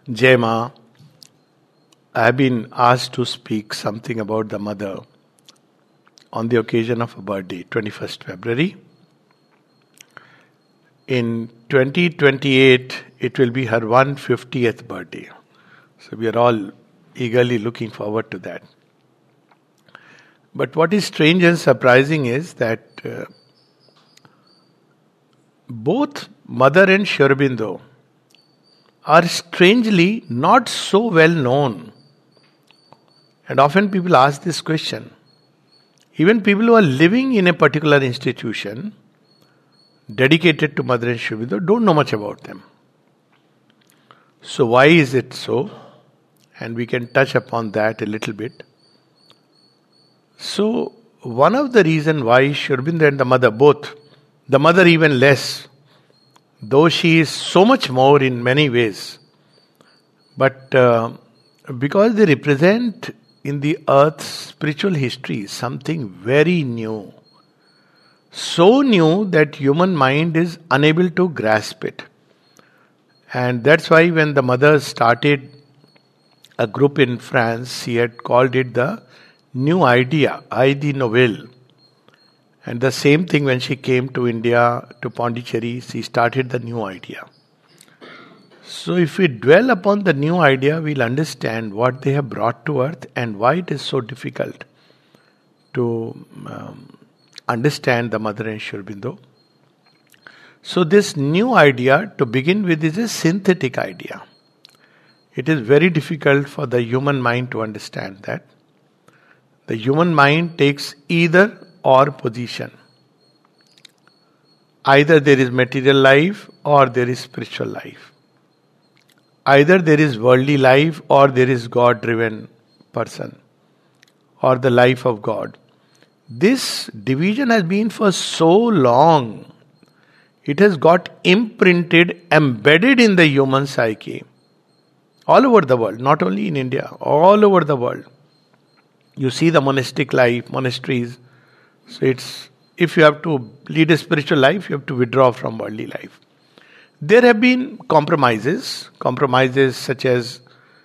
Jai Ma, I have been asked to speak something about the mother on the occasion of a birthday, 21st February. In 2028, it will be her 150th birthday. So we are all eagerly looking forward to that. But what is strange and surprising is that both Mother and Sri Aurobindo are strangely not so well known. And often people ask this question. Even people who are living in a particular institution dedicated to Mother and Sri Aurobindo don't know much about them. So why is it so? And we can touch upon that a little bit. So one of the reasons why Sri Aurobindo and the mother both, the mother even less, though she is so much more in many ways, but because they represent in the earth's spiritual history something very new, so new that human mind is unable to grasp it. And that's why when the mother started a group in France, she had called it the New Idea, Idée Nouvelle. And the same thing when she came to India, to Pondicherry, she started the new idea. So if we dwell upon the new idea, we'll understand what they have brought to earth and why it is so difficult to understand the Mother and Sri Aurobindo. So this new idea, to begin with, is a synthetic idea. It is very difficult for the human mind to understand that. The human mind takes either or position. Either there is material life or there is spiritual life. Either there is worldly life or there is God-driven person or the life of God. This division has been for so long. It has got imprinted, embedded in the human psyche. All over the world, not only in India, all over the world. You see the monastic life, monasteries. So it's, if you have to lead a spiritual life, you have to withdraw from worldly life. There have been compromises such as,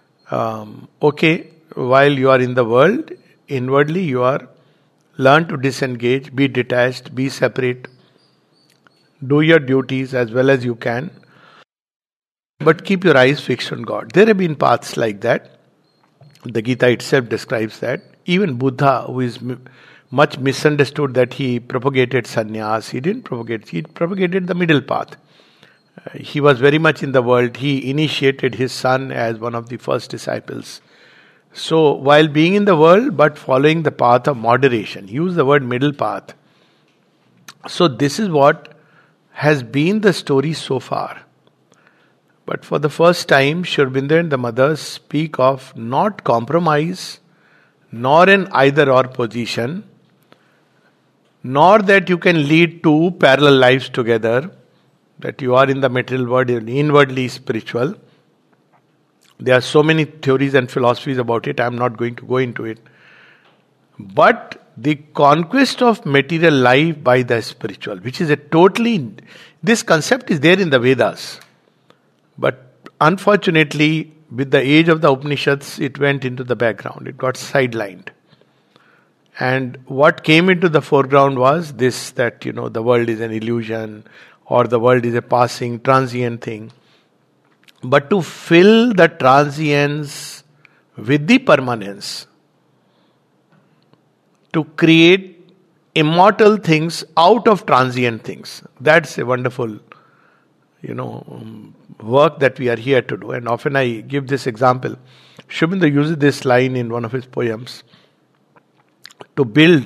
while you are in the world, inwardly you are, learn to disengage, be detached, be separate, do your duties as well as you can, but keep your eyes fixed on God. There have been paths like that. The Gita itself describes that. Even Buddha, who is much misunderstood that he propagated sannyas, he didn't propagate, he propagated the middle path. He was very much in the world. He initiated his son as one of the first disciples. So while being in the world but following the path of moderation, he used the word middle path. So this is what has been the story so far. But for the first time, Sri Aurobindo and the mother speak of not compromise, nor an either or position, nor that you can lead two parallel lives together, that you are in the material world and inwardly spiritual. There are so many theories and philosophies about it, I am not going to go into it. But the conquest of material life by the spiritual, which is a totally, this concept is there in the Vedas. But unfortunately, with the age of the Upanishads, it went into the background. It got sidelined. And what came into the foreground was this, that, the world is an illusion or the world is a passing, transient thing. But to fill the transience with the permanence, to create immortal things out of transient things, that's a wonderful, work that we are here to do. And often I give this example. Sri Aurobindo uses this line in one of his poems. To build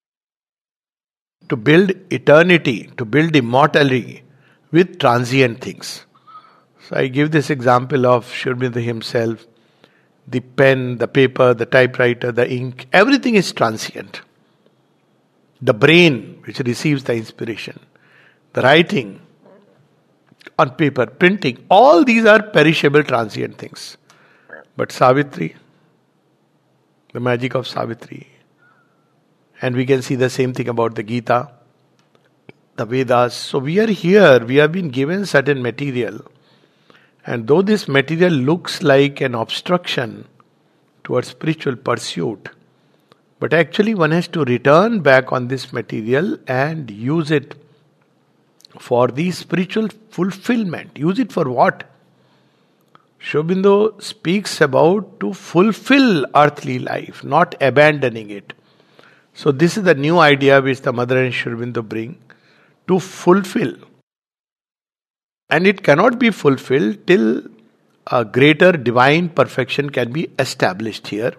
eternity, to build immortality with transient things. So I give this example of Sri Aurobindo himself. The pen, the paper, the typewriter, the ink, everything is transient. The brain, which receives the inspiration, the writing on paper, printing, all these are perishable, transient things. But Savitri, the magic of Savitri, and we can see the same thing about the Gita, the Vedas. So we are here, we have been given certain material, And though this material looks like an obstruction towards spiritual pursuit, but actually one has to return back on this material and use it for the spiritual fulfillment. Use it for what? Sri Aurobindo speaks about to fulfill earthly life, not abandoning it. So this is the new idea which the Mother and Sri Aurobindo bring, to fulfill. And it cannot be fulfilled till a greater divine perfection can be established here.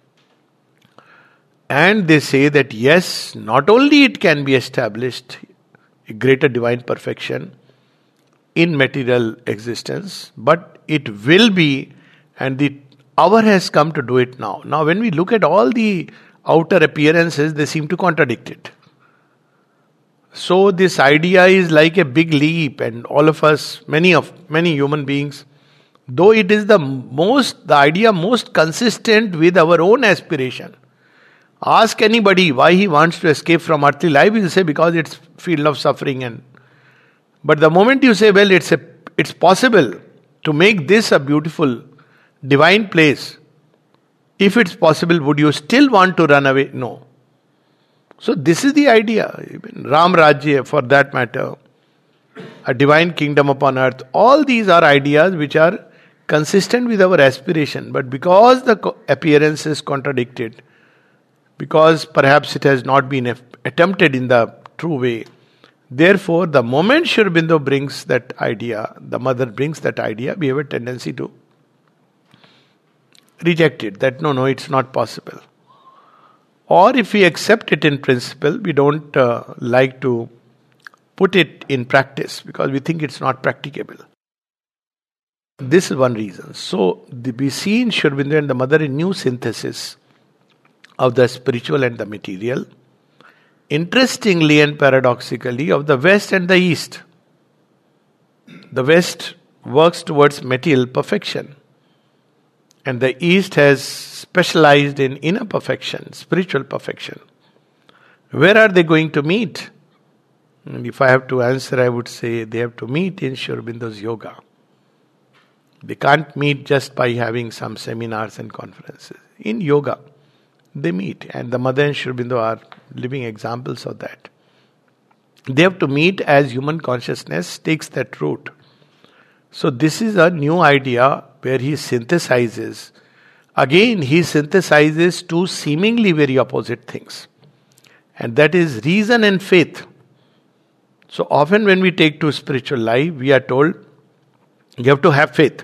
And they say that yes, not only it can be established, a greater divine perfection in material existence, but it will be, and the hour has come to do it now. Now when we look at all the outer appearances, they seem to contradict it. So this idea is like a big leap, and all of us, many human beings, though it is the idea most consistent with our own aspiration. Ask anybody why he wants to escape from earthly life, he will say because it's field of suffering. But the moment you say, well, it's possible to make this a beautiful divine place, if it's possible, would you still want to run away? No. So this is the idea. Ram Rajya, for that matter, a divine kingdom upon earth. All these are ideas which are consistent with our aspiration. But because the appearance is contradicted, because perhaps it has not been attempted in the true way, therefore the moment Sri Aurobindo brings that idea, the Mother brings that idea, we have a tendency to reject it. That no, it's not possible. Or if we accept it in principle, we don't like to put it in practice because we think it's not practicable. This is one reason. So we see in Sri Aurobindo and the Mother a new synthesis of the spiritual and the material. Interestingly and paradoxically, of the West and the East. The West works towards material perfection, and the East has specialized in inner perfection, spiritual perfection. Where are they going to meet? And if I have to answer, I would say they have to meet in Sri Aurobindo's yoga. They can't meet just by having some seminars and conferences. In yoga, they meet, and the Mother and Sri Aurobindo are living examples of that. They have to meet as human consciousness takes that route. So this is a new idea where he synthesizes. Again, he synthesizes two seemingly very opposite things. And that is reason and faith. So often when we take to spiritual life, we are told you have to have faith.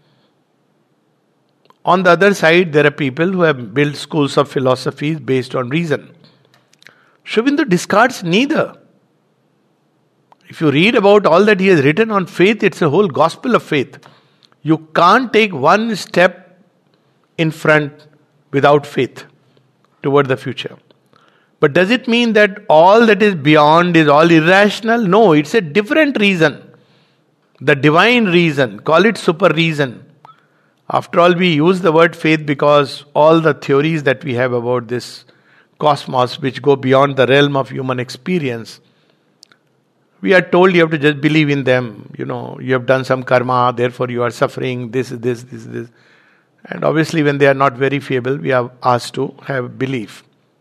On the other side, there are people who have built schools of philosophies based on reason. Sri Aurobindo discards neither. If you read about all that he has written on faith, it's a whole gospel of faith. You can't take one step in front without faith toward the future. But does it mean that all that is beyond is all irrational? No, it's a different reason. The divine reason, call it super reason. After all, we use the word faith because all the theories that we have about this cosmos, which go beyond the realm of human experience, we are told you have to just believe in them. You have done some karma, therefore you are suffering, this. And obviously when they are not verifiable, we are asked to have belief.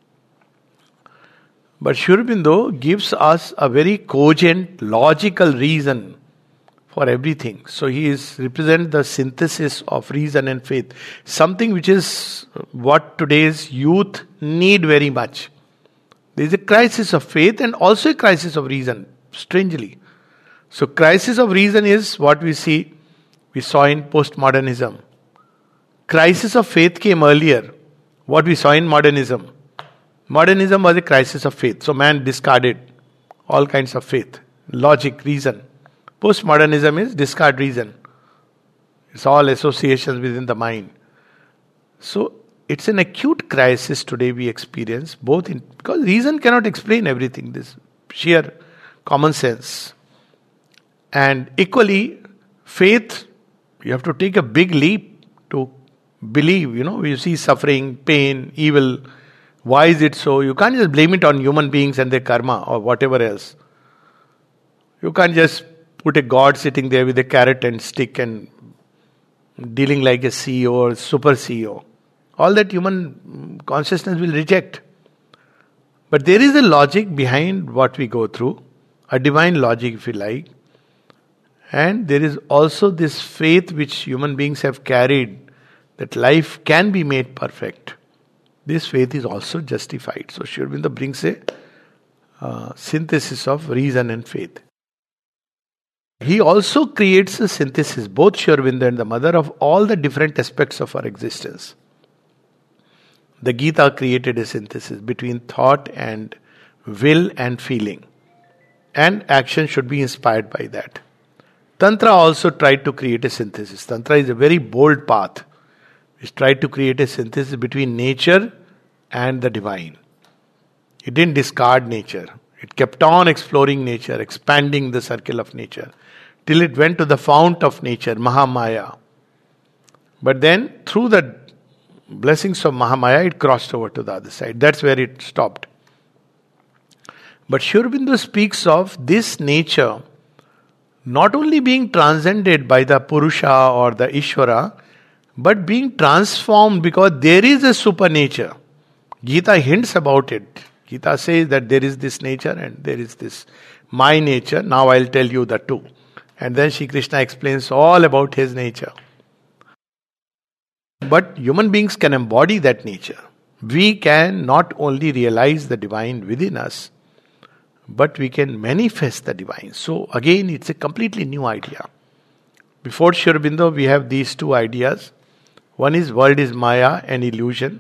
But Sri Aurobindo gives us a very cogent, logical reason for everything. So he represents the synthesis of reason and faith. Something which is what today's youth need very much. There is a crisis of faith and also a crisis of reason, strangely. So crisis of reason is what we saw in postmodernism. Crisis of faith came earlier, what we saw in modernism. Modernism was a crisis of faith. So man discarded all kinds of faith, logic, reason. Postmodernism is discard reason. It's all associations within the mind. So it's an acute crisis today we experience, because reason cannot explain everything, this sheer common sense. And equally, faith, you have to take a big leap to believe. You see suffering, pain, evil. Why is it so? You can't just blame it on human beings and their karma or whatever else. You can't just put a God sitting there with a carrot and stick and dealing like a CEO or super CEO. All that human consciousness will reject. But there is a logic behind what we go through, a divine logic if you like. And there is also this faith which human beings have carried, that life can be made perfect. This faith is also justified. So Sri Aurobindo brings a synthesis of reason and faith. He also creates a synthesis, both Sri Aurobindo and the mother, of all the different aspects of our existence. The Gita created a synthesis between thought and will and feeling. And action should be inspired by that. Tantra also tried to create a synthesis. Tantra is a very bold path which tried to create a synthesis between nature and the divine. It didn't discard nature. It kept on exploring nature, expanding the circle of nature, till it went to the fount of nature, Mahamaya. But then, through the blessings of Mahamaya, it crossed over to the other side. That's where it stopped. But Sri Aurobindo speaks of this nature not only being transcended by the Purusha or the Ishvara, but being transformed because there is a supernature. Gita hints about it. Gita says that there is this nature and there is this my nature. Now I'll tell you the two. And then Shri Krishna explains all about his nature. But human beings can embody that nature. We can not only realize the divine within us, but we can manifest the divine. So again, it's a completely new idea. Before Sri Aurobindo, we have these two ideas. One is world is Maya, an illusion,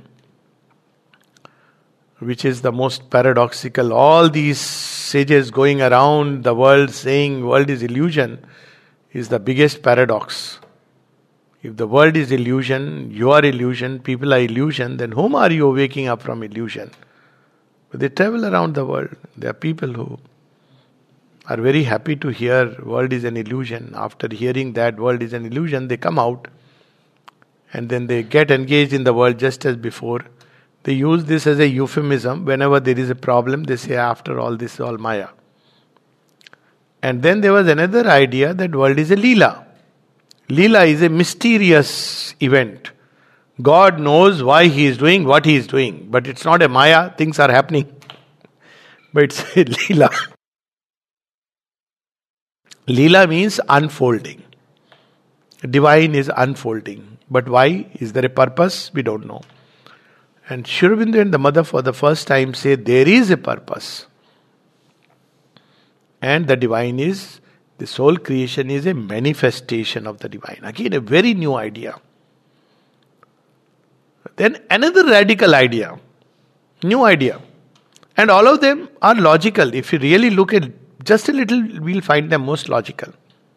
which is the most paradoxical. All these sages going around the world saying world is illusion is the biggest paradox. If the world is illusion, you are illusion, people are illusion, then whom are you waking up from illusion? But they travel around the world. There are people who are very happy to hear world is an illusion. After hearing that world is an illusion, they come out and then they get engaged in the world just as before. They use this as a euphemism. Whenever there is a problem, they say, after all, this is all Maya. And then there was another idea that world is a Leela. Leela is a mysterious event. God knows why He is doing what He is doing. But it's not a Maya, things are happening. But it's a Leela. Leela means unfolding. Divine is unfolding. But why? Is there a purpose? We don't know. And Sri Aurobindo and the mother for the first time say there is a purpose. And the divine is, this whole creation is a manifestation of the divine. Again, a very new idea. Then another radical idea. New idea. And all of them are logical. If you really look at just a little, we'll find them most logical.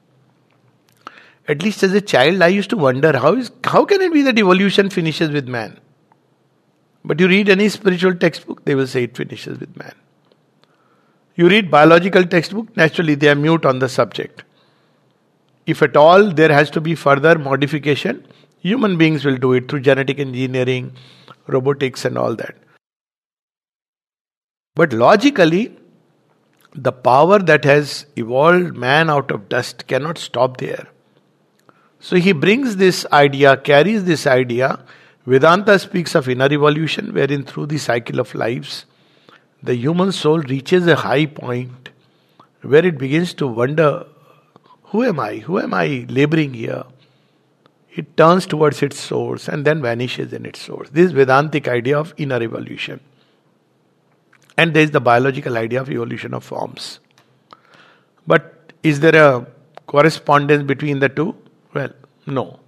At least as a child, I used to wonder, how can it be that evolution finishes with man? But you read any spiritual textbook, they will say it finishes with man. You read biological textbook, naturally they are mute on the subject. If at all there has to be further modification, human beings will do it through genetic engineering, robotics and all that. But logically, the power that has evolved man out of dust cannot stop there. So he brings this idea, carries this idea. Vedanta speaks of inner evolution, wherein through the cycle of lives, the human soul reaches a high point where it begins to wonder, who am I? Who am I laboring here? It turns towards its source and then vanishes in its source. This is Vedantic idea of inner evolution. And there is the biological idea of evolution of forms. But is there a correspondence between the two? Well, no.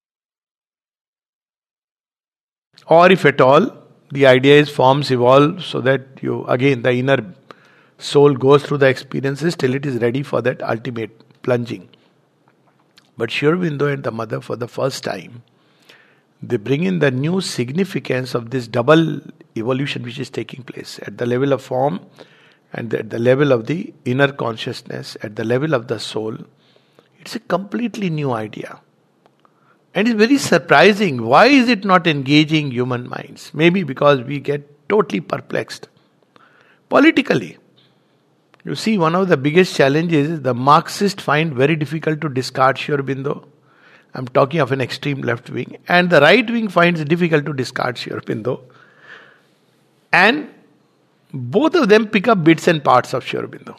Or if at all, the idea is forms evolve so that the inner soul goes through the experiences till it is ready for that ultimate plunging. But Sri Aurobindo and the mother for the first time, they bring in the new significance of this double evolution which is taking place at the level of form and at the level of the inner consciousness, at the level of the soul. It's a completely new idea. And it's very surprising. Why is it not engaging human minds? Maybe because we get totally perplexed. Politically, you see, one of the biggest challenges is the Marxists find very difficult to discard Sri Aurobindo. I'm talking of an extreme left wing. And the right wing finds it difficult to discard Sri Aurobindo. And both of them pick up bits and parts of Sri Aurobindo.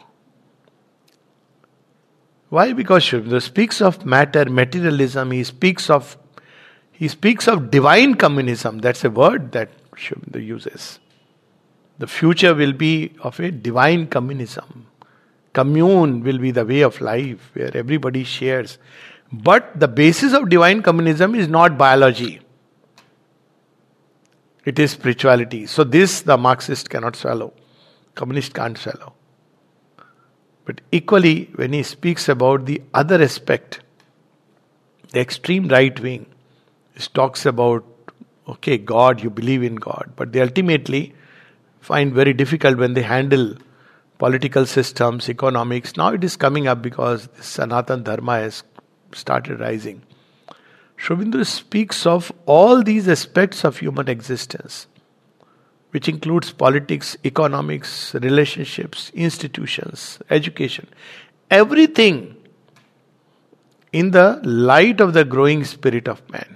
Why? Because Sri Aurobindo speaks of matter, materialism. He speaks of divine communism. That's a word that Sri Aurobindo uses. The future will be of a divine communism. Commune will be the way of life where everybody shares. But the basis of divine communism is not biology. It is spirituality. So this the Marxist cannot swallow. Communist can't swallow. But equally, when he speaks about the other aspect, the extreme right wing, he talks about, okay, God, you believe in God. But they ultimately find very difficult when they handle political systems, economics. Now it is coming up because this Sanatan Dharma has started rising. Sri Aurobindo speaks of all these aspects of human existence, which includes politics, economics, relationships, institutions, education. Everything in the light of the growing spirit of man.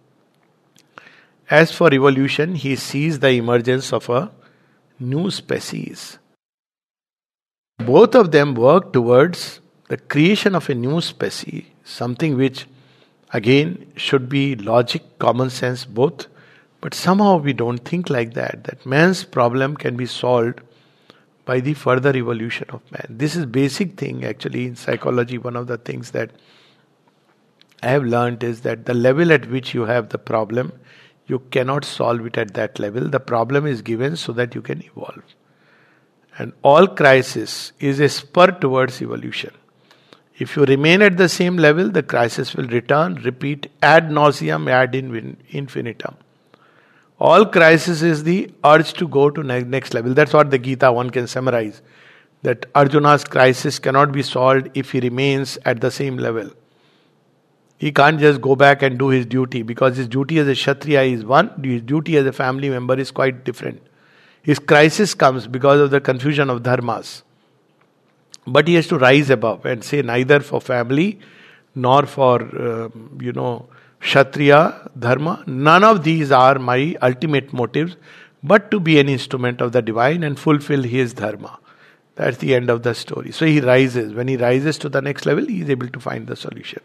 As for evolution, he sees the emergence of a new species. Both of them work towards the creation of a new species, something which again should be logic, common sense, both. But somehow we don't think like that man's problem can be solved by the further evolution of man. This is basic thing actually in psychology. One of the things that I have learned is that the level at which you have the problem, you cannot solve it at that level. The problem is given so that you can evolve. And all crisis is a spur towards evolution. If you remain at the same level, the crisis will return, repeat, ad nauseam, ad infinitum. All crisis is the urge to go to next level. That's what the Gita one can summarize. That Arjuna's crisis cannot be solved if he remains at the same level. He can't just go back and do his duty, because his duty as a Kshatriya is one, his duty as a family member is quite different. His crisis comes because of the confusion of dharmas. But he has to rise above and say, neither for family nor for, Kshatriya, dharma, none of these are my ultimate motives, but to be an instrument of the divine and fulfill his dharma. That's the end of the story. So he rises. When he rises to the next level, he is able to find the solution.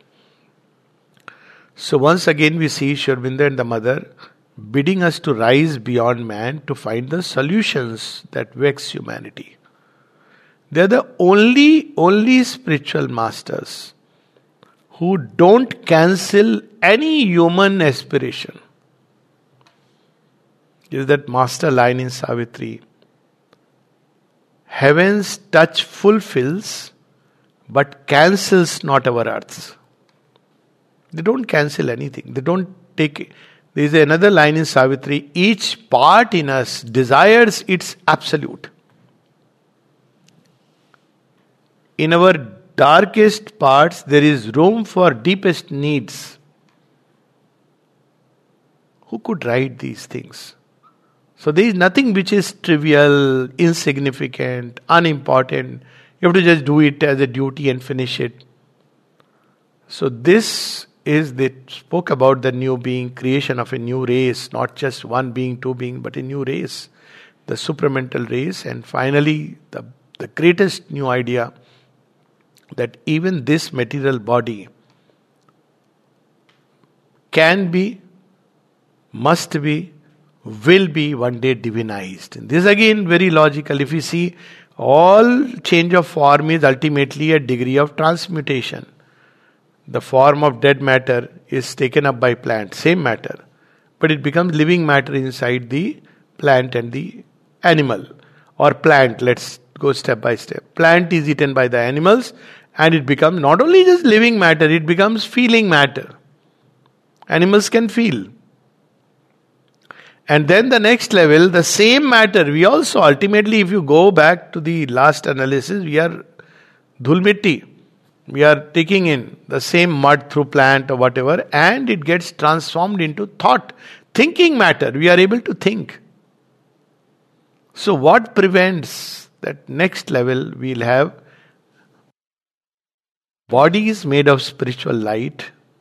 So once again we see Sri Aurobindo and the mother bidding us to rise beyond man to find the solutions that vex humanity. They are the only spiritual masters who don't cancel any human aspiration. Is that master line in Savitri? Heaven's touch fulfills, but cancels not our earths. They don't cancel anything. They don't take. There is another line in Savitri. Each part in us desires its absolute. In our darkest parts, there is room for deepest needs. Who could write these things? So there is nothing which is trivial, insignificant, unimportant. You have to just do it as a duty and finish it. So this is, they spoke about the new being, creation of a new race, not just one being, two being, but a new race, the supramental race. And finally, the greatest new idea, that even this material body can be, must be, will be one day divinized. And this again very logical. If you see, all change of form is ultimately a degree of transmutation. The form of dead matter is taken up by plant, same matter, but it becomes living matter inside the plant and the animal. Or plant, let's go step by step. Plant is eaten by the animals, and it becomes not only just living matter, it becomes feeling matter. Animals can feel. And then the next level, the same matter, we also ultimately, if you go back to the last analysis, we are dhulmitti. We are taking in the same mud through plant or whatever, and it gets transformed into thought. Thinking matter, we are able to think. So what prevents that next level? We'll have bodies made of spiritual light,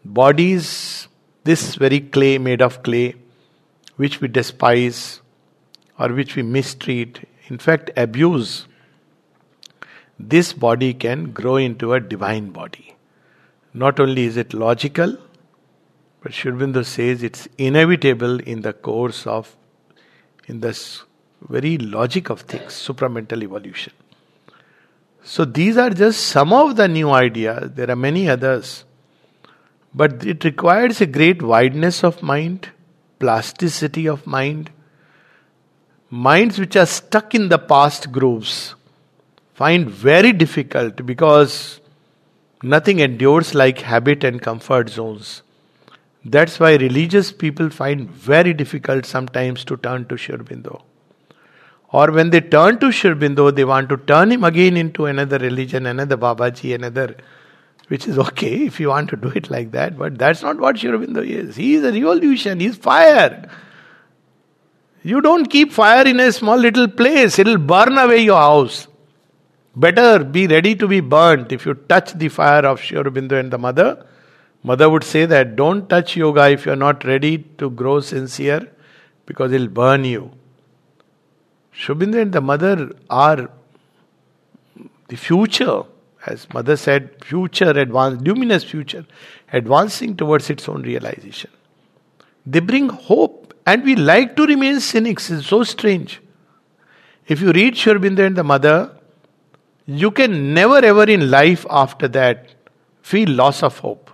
Bodies, this very clay made of clay, which we despise or which we mistreat, in fact abuse, this body can grow into a divine body. Not only is it logical, but Sri Aurobindo says it's inevitable in the course of, in this very logic of things, supramental evolution. So these are just some of the new ideas. There are many others. But it requires a great wideness of mind, plasticity of mind. Minds which are stuck in the past grooves find very difficult, because nothing endures like habit and comfort zones. That's why religious people find very difficult sometimes to turn to Sri Aurobindo. Or when they turn to Sri Aurobindo, they want to turn him again into another religion, another Babaji, another, which is okay if you want to do it like that, but that's not what Sri Aurobindo is. He is a revolution, he is fire. You don't keep fire in a small little place, it will burn away your house. Better be ready to be burnt. If you touch the fire of Sri Aurobindo and the mother would say that don't touch yoga if you are not ready to grow sincere, because it will burn you. Sri Aurobindo and the mother are the future, as mother said, future, advanced, luminous future, advancing towards its own realization. They bring hope, and we like to remain cynics. It's so strange. If you read Sri Aurobindo and the mother, you can never ever in life after that feel loss of hope.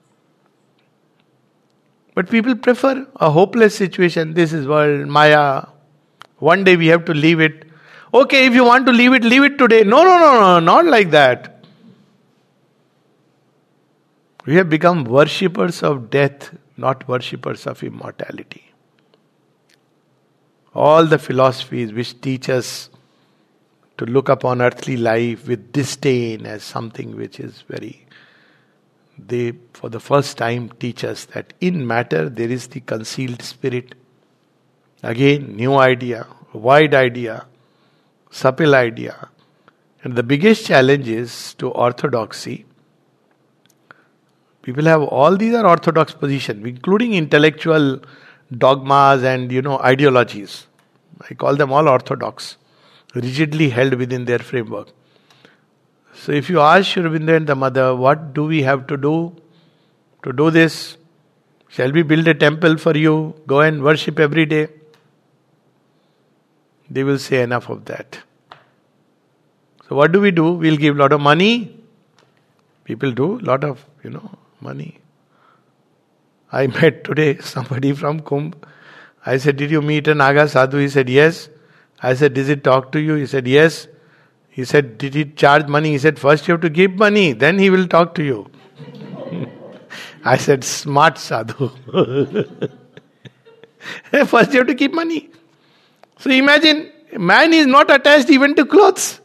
But people prefer a hopeless situation. This is world, Maya. One day we have to leave it. Okay, if you want to leave it today. No, not like that. We have become worshippers of death, not worshippers of immortality. All the philosophies which teach us to look upon earthly life with disdain as something which is very... They, for the first time, teach us that in matter there is the concealed spirit. Again, new idea, wide idea, subtle idea. And the biggest challenge is to orthodoxy. People have all these are orthodox positions, including intellectual dogmas and ideologies. I call them all orthodox, rigidly held within their framework. So if you ask Sri Aurobindo and the mother, what do we have to do this? Shall we build a temple for you? Go and worship every day. They will say enough of that. So what do? We'll give a lot of money. People do a lot of, money. I met today somebody from Kumbh. I said, did you meet a Naga Sadhu? He said, yes. I said, did he talk to you? He said, yes. He said, did he charge money? He said, first you have to give money, then he will talk to you. I said, smart sadhu. First you have to keep money. So imagine, man is not attached even to clothes.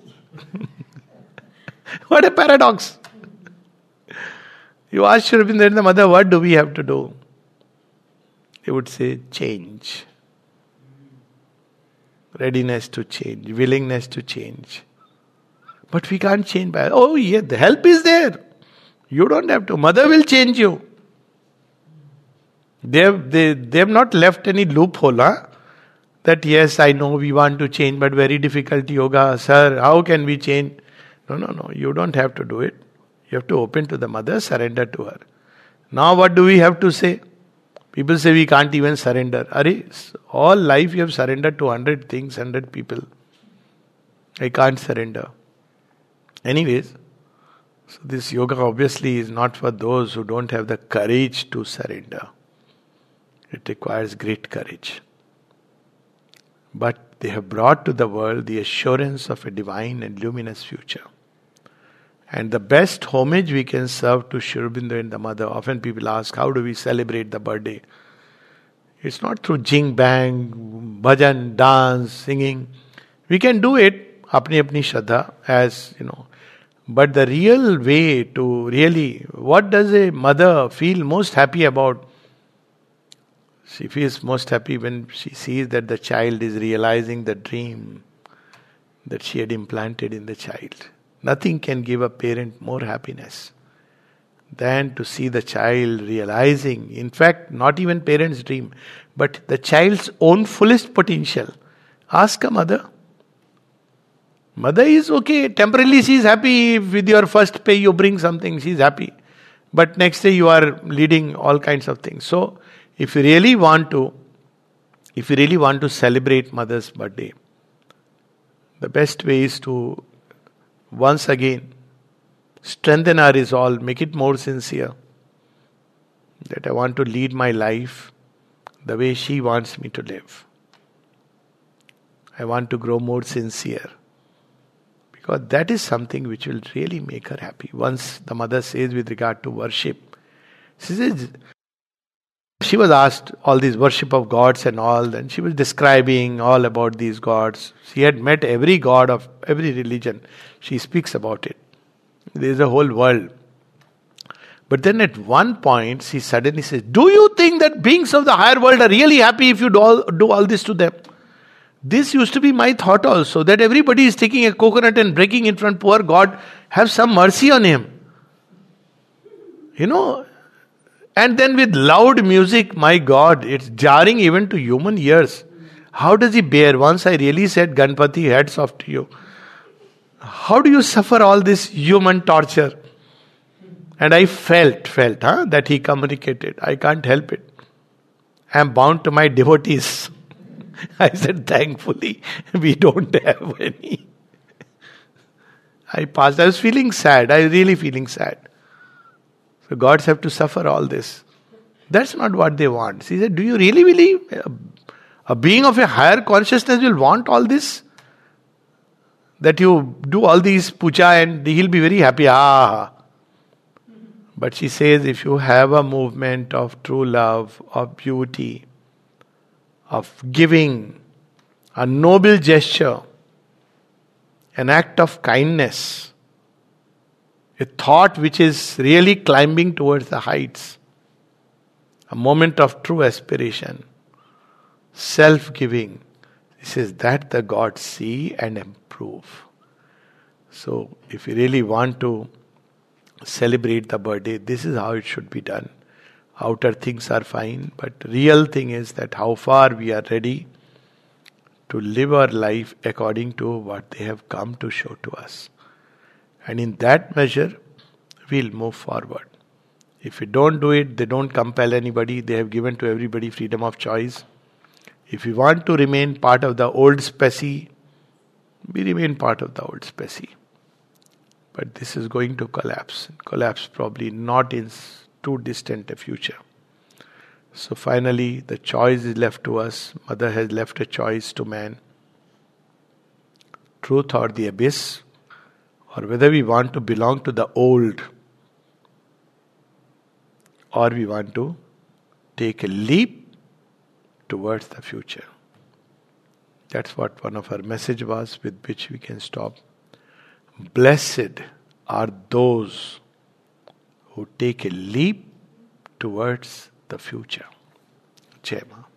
What a paradox. You ask Sri Aurobindo and the mother, what do we have to do? They would say, change. Readiness to change, willingness to change. But we can't change by, the help is there. You don't have to. Mother will change you. They have not left any loophole, that yes, I know we want to change, but very difficult yoga. Sir, how can we change? No. You don't have to do it. You have to open to the mother, surrender to her. Now what do we have to say? People say we can't even surrender. All life you have surrendered to 100 things, 100 people. I can't surrender. Anyways, so this yoga obviously is not for those who don't have the courage to surrender. It requires great courage. But they have brought to the world the assurance of a divine and luminous future. And the best homage we can serve to Sri Aurobindo and the mother. Often people ask, how do we celebrate the birthday? It's not through jing bang, bhajan, dance, singing. We can do it, apni shraddha, as But the real way to really, what does a mother feel most happy about? She feels most happy when she sees that the child is realizing the dream that she had implanted in the child. Nothing can give a parent more happiness than to see the child realizing, in fact, not even parents' dream, but the child's own fullest potential. Ask a mother. Mother is okay, temporarily she is happy. If with your first pay you bring something, she is happy. But next day you are leading all kinds of things. So, if you really want to celebrate mother's birthday, the best way is to once again strengthen our resolve, make it more sincere. That I want to lead my life the way she wants me to live. I want to grow more sincere. Because that is something which will really make her happy. Once the mother says with regard to worship, she says, she was asked all these worship of gods and all, and she was describing all about these gods. She had met every god of every religion. She speaks about it. There is a whole world. But then at one point, she suddenly says, do you think that beings of the higher world are really happy if you do all this to them? This used to be my thought also, that everybody is taking a coconut and breaking in front. Poor God, have some mercy on him. And then with loud music, my God, it's jarring even to human ears. How does he bear? Once I really said, Ganpati, hats off to you. How do you suffer all this human torture? And I felt that he communicated. I can't help it. I am bound to my devotees. I said, thankfully, we don't have any. I passed. I was feeling sad. I was really feeling sad. So gods have to suffer all this. That's not what they want. She said, do you really believe a being of a higher consciousness will want all this? That you do all these puja and he'll be very happy. But she says, if you have a movement of true love, of beauty, of giving, a noble gesture, an act of kindness, a thought which is really climbing towards the heights, a moment of true aspiration, self-giving, this is that the gods see and improve. So, if you really want to celebrate the birthday, this is how it should be done. Outer things are fine, but real thing is that how far we are ready to live our life according to what they have come to show to us. And in that measure, we'll move forward. If we don't do it, they don't compel anybody. They have given to everybody freedom of choice. If we want to remain part of the old specie, we remain part of the old specie. But this is going to collapse. Collapse probably not in too distant a future. So finally, the choice is left to us. Mother has left a choice to man. Truth or the abyss, or whether we want to belong to the old, or we want to take a leap towards the future. That's what one of our message was, with which we can stop. Blessed are those who take a leap towards the future. Jai Ma.